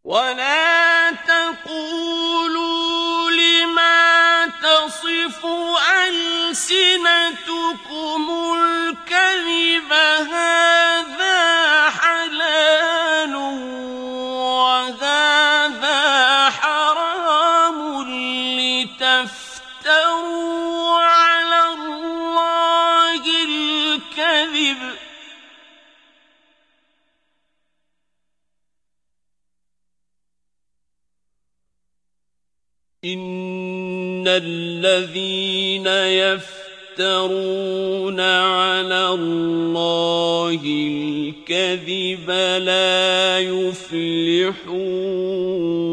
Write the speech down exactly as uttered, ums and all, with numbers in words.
ولا تقولوا لما تصف ألسنتكم الكذب هذا حلال وهذا حرام لتفتروا على الله الكذب إن الذين يفترون على الله الكذب لا يفلحون